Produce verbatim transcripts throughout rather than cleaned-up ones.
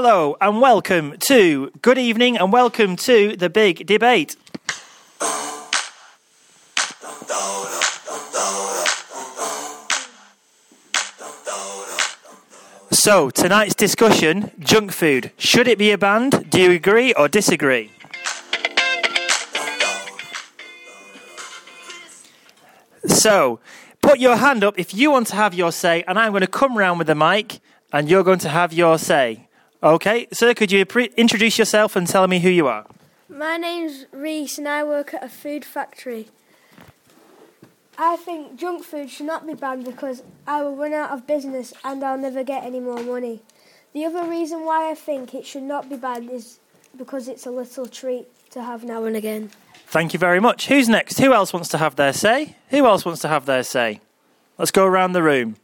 Hello and welcome to, good evening and welcome to the big debate. So, tonight's discussion, junk food. Should it be banned? Do you agree or disagree? So, put your hand up if you want to have your say, and I'm going to come round with the mic, and you're going to have your say. Okay, sir, could you pre- introduce yourself and tell me who you are? My name's Reese and I work at a food factory. I think junk food should not be banned because I will run out of business and I'll never get any more money. The other reason why I think it should not be banned is because it's a little treat to have now and again. Thank you very much. Who's next? Who else wants to have their say? Who else wants to have their say? Let's go around the room.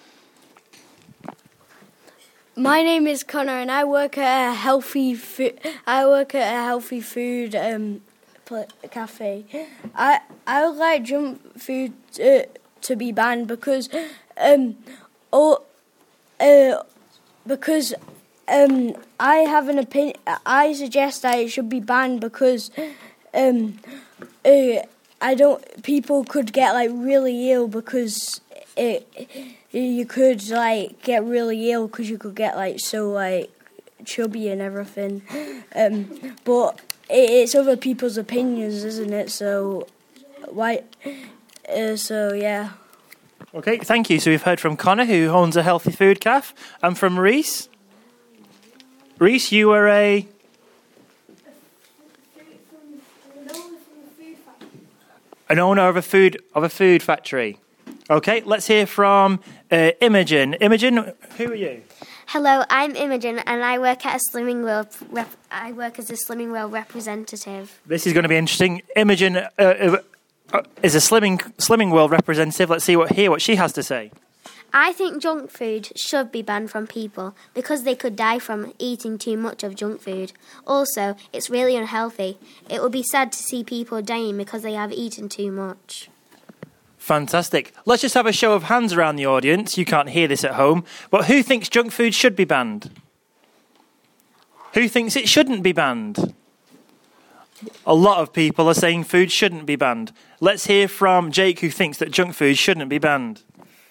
My name is Connor, and I work at a healthy food. I work at a healthy food um, pl- cafe. I I would like junk food to, to be banned because um oh uh because um I have an opinion. I suggest that it should be banned because um uh, I don't. People could get like really ill because it. You could, like, get really ill because you could get, like, so, like, chubby and everything. Um, but it, it's other people's opinions, isn't it? So, why... Uh, so, yeah. Okay, thank you. So we've heard from Connor, who owns a healthy food cafe, and from Reese. Reese, you were a... An owner of a food of a food factory. Okay, let's hear from uh, Imogen. Imogen, who are you? Hello, I'm Imogen, and I work at a Slimming World. Rep- I work as a Slimming World representative. This is going to be interesting. Imogen uh, uh, uh, is a Slimming Slimming World representative. Let's see what hear what she has to say. I think junk food should be banned from people because they could die from eating too much of junk food. Also, it's really unhealthy. It would be sad to see people dying because they have eaten too much. Fantastic. Let's just have a show of hands around the audience. You can't hear this at home. But who thinks junk food should be banned? Who thinks it shouldn't be banned? A lot of people are saying food shouldn't be banned. Let's hear from Jake, who thinks that junk food shouldn't be banned.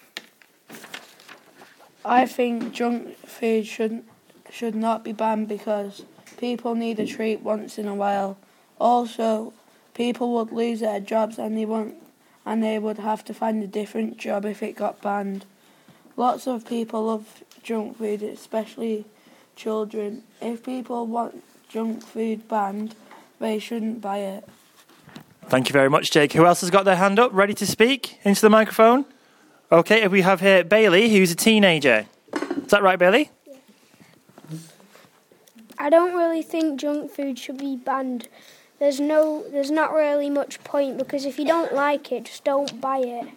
I think junk food should, should not be banned because people need a treat once in a while. Also, people would lose their jobs and they won't and they would have to find a different job if it got banned. Lots of people love junk food, especially children. If people want junk food banned, they shouldn't buy it. Thank you very much, Jake. Who else has got their hand up, ready to speak into the microphone? Okay, we have here Bailey, who's a teenager. Is that right, Bailey? Yeah. I don't really think junk food should be banned. There's no, there's not really much point because if you don't like it, just don't buy it.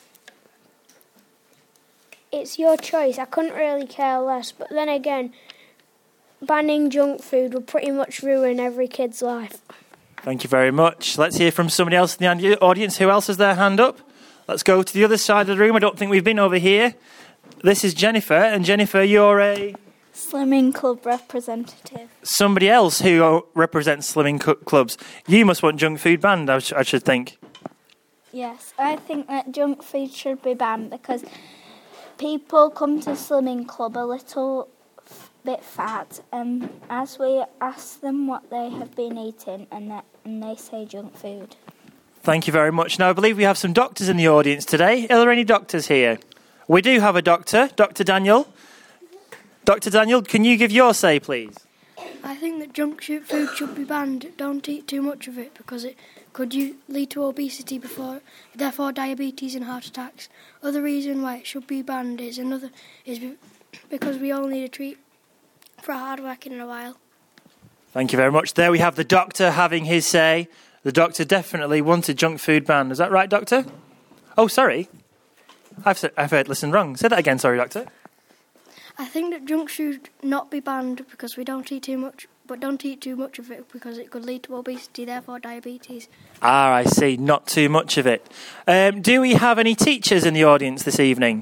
It's your choice. I couldn't really care less. But then again, banning junk food will pretty much ruin every kid's life. Thank you very much. Let's hear from somebody else in the audience. Who else has their hand up? Let's go to the other side of the room. I don't think we've been over here. This is Jennifer. And Jennifer, you're a... Slimming Club representative. Somebody else who represents Slimming cu- Clubs. You must want junk food banned, I, sh- I should think. Yes, I think that junk food should be banned because people come to Slimming Club a little f- bit fat, and as we ask them what they have been eating, and, that, and they say junk food. Thank you very much. Now, I believe we have some doctors in the audience today. Are there any doctors here? We do have a doctor, Doctor Daniel. Doctor Daniel, can you give your say, please? I think that junk food should be banned. Don't eat too much of it because it could you lead to obesity before, therefore diabetes and heart attacks. Other reason why it should be banned is another is because we all need a treat for hard working in a while. Thank you very much. There we have the doctor having his say. The doctor definitely wanted junk food banned. Is that right, doctor? Oh, sorry. I've said, I've heard listen wrong. Say that again, sorry, doctor. I think that junk should not be banned because we don't eat too much, but don't eat too much of it because it could lead to obesity, therefore diabetes. Ah, I see. Not too much of it. Um, do we have any teachers in the audience this evening?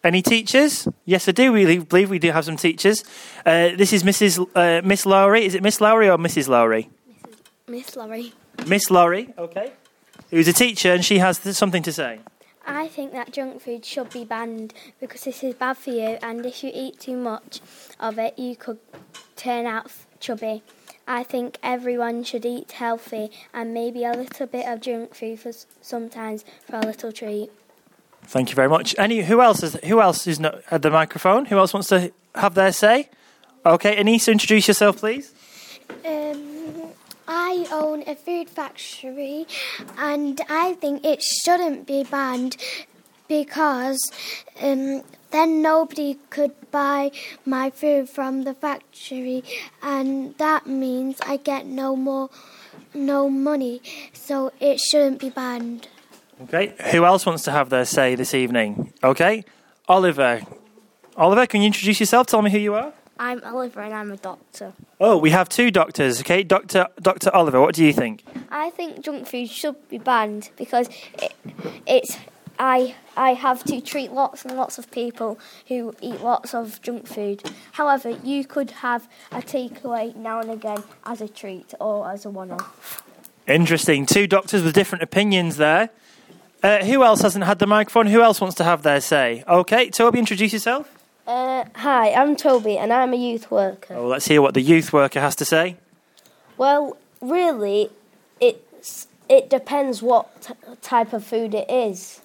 Any teachers? Yes, I do. We believe we do have some teachers. Uh, this is Missus L- uh, Miss Lowry. Is it Miss Lowry or Missus Lowry? Miss Lowry. Miss Lowry, okay. Who's a teacher and she has th- something to say. I think that junk food should be banned because this is bad for you, and if you eat too much of it, you could turn out chubby. I think everyone should eat healthy and maybe a little bit of junk food for s- sometimes for a little treat. Thank you very much. Any? Who else is? Who else is not at the microphone? Who else wants to have their say? Okay, Anissa, introduce yourself, please. Um, I own a food factory, and I think it shouldn't be banned because um, then nobody could buy my food from the factory, and that means I get no more, no money. So it shouldn't be banned. Okay, who else wants to have their say this evening? Okay, Oliver. Oliver, can you introduce yourself? Tell me who you are. I'm Oliver and I'm a doctor. Oh, we have two doctors. Okay, Doctor Doctor Oliver, what do you think? I think junk food should be banned because it, it's I I have to treat lots and lots of people who eat lots of junk food. However, you could have a takeaway now and again as a treat or as a one-off. Interesting. Two doctors with different opinions there. Uh, who else hasn't had the microphone? Who else wants to have their say? Okay, Toby, introduce yourself. Uh, hi, I'm Toby and I'm a youth worker. Oh, let's hear what the youth worker has to say. Well, really, it's it depends what t- type of food it is.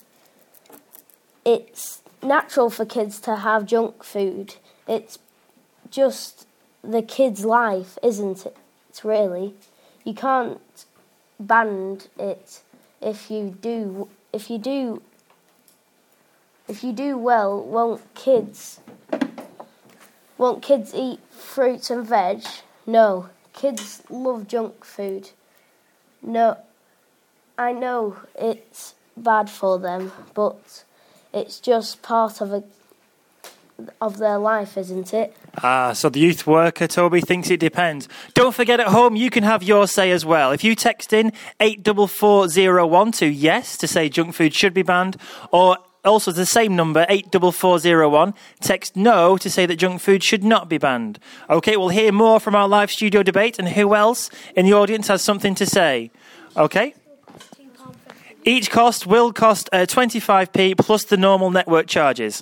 It's natural for kids to have junk food. It's just the kid's life, isn't it? It's really. You can't ban it if you do. If you do. If you do well, won't kids? Won't kids eat fruits and veg? No, kids love junk food. No, I know it's bad for them, but it's just part of a of their life, isn't it? Ah, so the youth worker, Toby, thinks it depends. Don't forget at home, you can have your say as well. If you text in eight four four zero one to yes to say junk food should be banned, or also the same number, eight four four zero one, text no to say that junk food should not be banned. Okay, we'll hear more from our live studio debate, and who else in the audience has something to say? Okay? Each cost will cost uh, twenty-five p plus the normal network charges.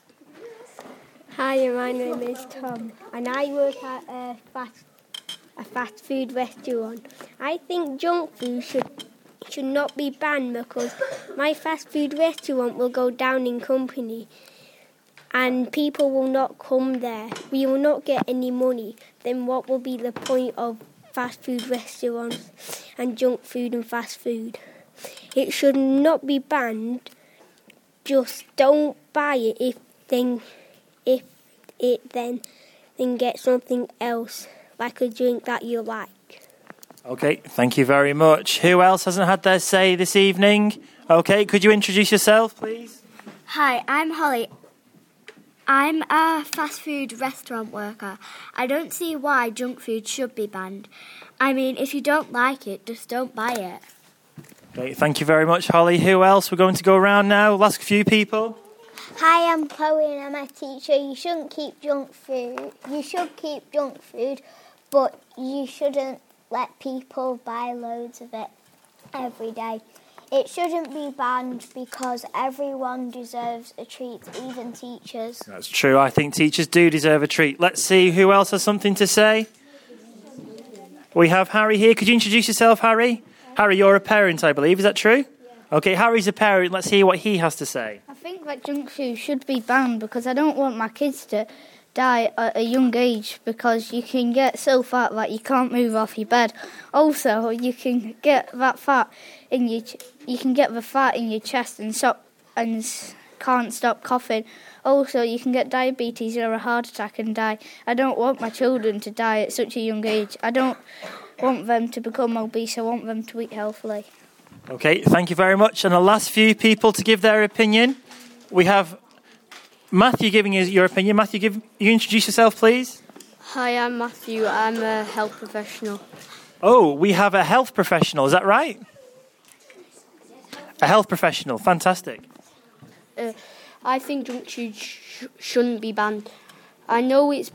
Hi, my name is Tom, and I work at a fast a fast food restaurant. I think junk food should should not be banned because my fast food restaurant will go down in company, and people will not come there. We will not get any money. Then what will be the point of fast food restaurants and junk food and fast food? It should not be banned. Just don't buy it if then. If it then then get something else, like a drink that you like. Okay, thank you very much. Who else hasn't had their say this evening? Okay, could you introduce yourself, please? Hi, I'm Holly. I'm a fast food restaurant worker. I don't see why junk food should be banned. I mean, if you don't like it, just don't buy it. Okay, thank you very much, Holly. Who else? We're going to go around now. Last few people. Hi, I'm Chloe and I'm a teacher. You shouldn't keep junk food. You should keep junk food, but you shouldn't let people buy loads of it every day. It shouldn't be banned because everyone deserves a treat, even teachers. That's true. I think teachers do deserve a treat. Let's see who else has something to say. We have Harry here. Could you introduce yourself, Harry? Harry, you're a parent, I believe. Is that true? Okay, Harry's a parent. Let's hear what he has to say. I think that junk food should be banned because I don't want my kids to die at a young age because you can get so fat that you can't move off your bed. Also, you can get that fat in your ch- you can get the fat in your chest and stop and s- can't stop coughing. Also, you can get diabetes or a heart attack and die. I don't want my children to die at such a young age. I don't want them to become obese. I want them to eat healthily. Okay, thank you very much. And the last few people to give their opinion. We have Matthew giving you your opinion. Matthew, give you introduce yourself, please. Hi, I'm Matthew. I'm a health professional. Oh, we have a health professional. Is that right? A health professional. Fantastic. Uh, I think junk food sh- shouldn't be banned. I know it's